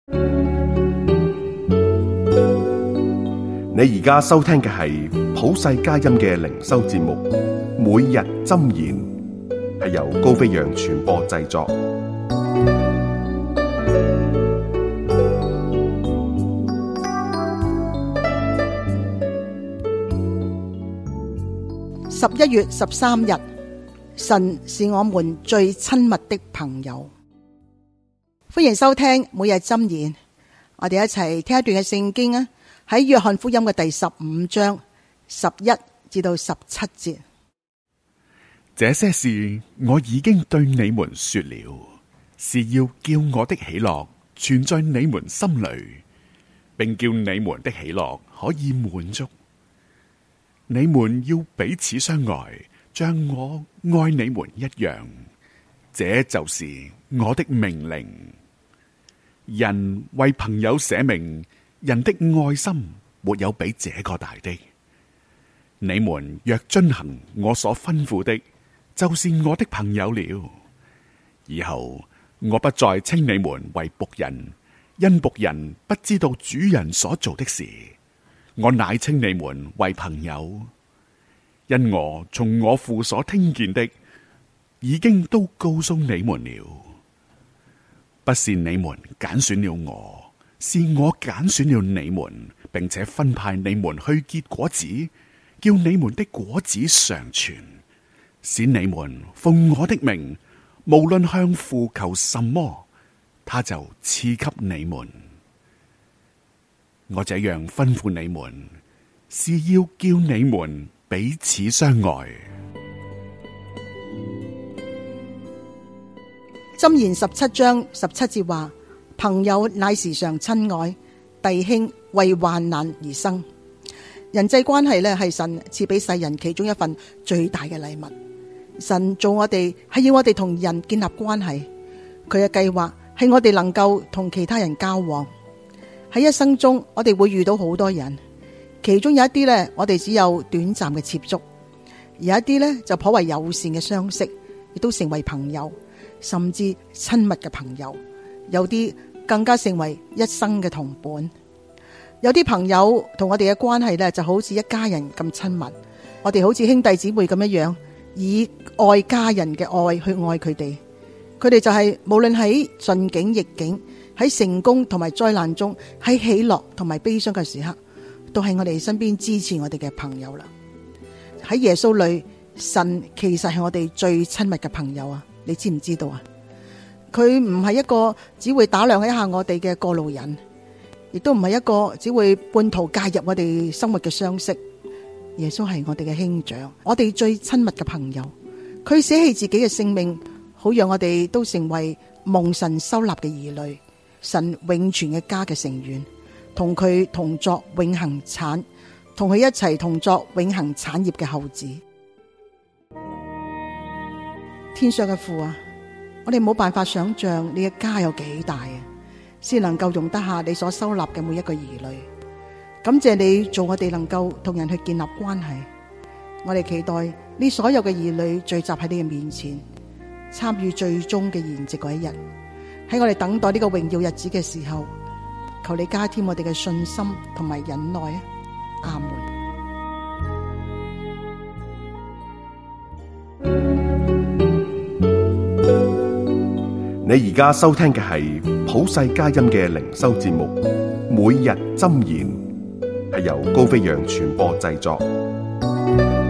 你而家收聽嘅係普世佳音嘅靈修節目，每日箴言，係由高飛揚傳播製作。 11月13日，神是我們最親密的朋友。歡迎收聽每日箴言，我哋一齊聽一段嘅聖經啊！喺約翰福音嘅第15章11至到17節， 這些事我已經對你們說了，是要叫我的喜樂存在你們心裏，並叫你們的喜樂可以滿足。你們要彼此相愛，像我愛你們一樣，這就是我的命令。人為朋友捨命，人的愛心沒有比這個大的。你們若遵行我所吩咐的，就是我的朋友了。以後我不再稱你們為僕人，因僕人不知道主人所做的事。我乃稱你們為朋友，因我從我父所聽見的，已經都告訴你們了。不是你們揀選了我，是我揀選了你們，並且分派你們去結果子，叫你們的果子常存，使你們奉我的名，無論向父求什麼，他就賜給你們。我這樣吩咐你們，是要叫你們彼此相愛。 箴言17章17節話：朋友乃時常親愛，弟兄為患難而生。人際關係咧，係神賜俾世人其中一份最大嘅禮物。神做我哋係要我哋同人建立關係，佢嘅計劃係我哋能夠同其他人交往。喺一生中，我哋會遇到好多人，其中有一啲咧，我哋只有短暫嘅接觸，而有一啲咧就頗為友善嘅相識，亦都成為朋友，甚至親密嘅朋友。有啲更加成為一生嘅同伴。有啲朋友同我哋嘅關係咧，就好似一家人咁親密。我哋好似兄弟姊妹咁一樣，以愛家人嘅愛去愛佢哋。佢哋就係無論喺順境逆境，喺成功同埋災難中，喺喜樂同埋悲傷嘅時刻，都係我哋身邊支持我哋嘅朋友啦。喺耶穌裏，神其實係我哋最親密嘅朋友啊！你知唔知道啊？佢唔係一個只會打量一下我哋嘅過路人，亦都唔係一個只會半途介入我哋生活嘅相識。耶穌係我哋嘅兄長，我哋最親密嘅朋友。佢捨棄自己嘅性命，好讓我哋都成為蒙神收納嘅兒女，神永存嘅家嘅成員，同佢同作永恆產，同佢一齊同作永恆產業嘅後子。天上嘅父啊，我哋冇辦法想象你嘅家有幾大啊，先能夠容得下你所收納嘅每一個兒女。感謝你做我哋能夠同人去建立關係。我哋期待呢所有嘅兒女聚集喺你嘅面前，參與最終嘅筵席嗰一日。喺我哋等待呢個榮耀日子嘅時候，求你加添我哋嘅信心同埋忍耐啊！阿門。 你而家收聽嘅係普世佳音嘅靈修節目，每日箴言，係由高飛揚傳播製作。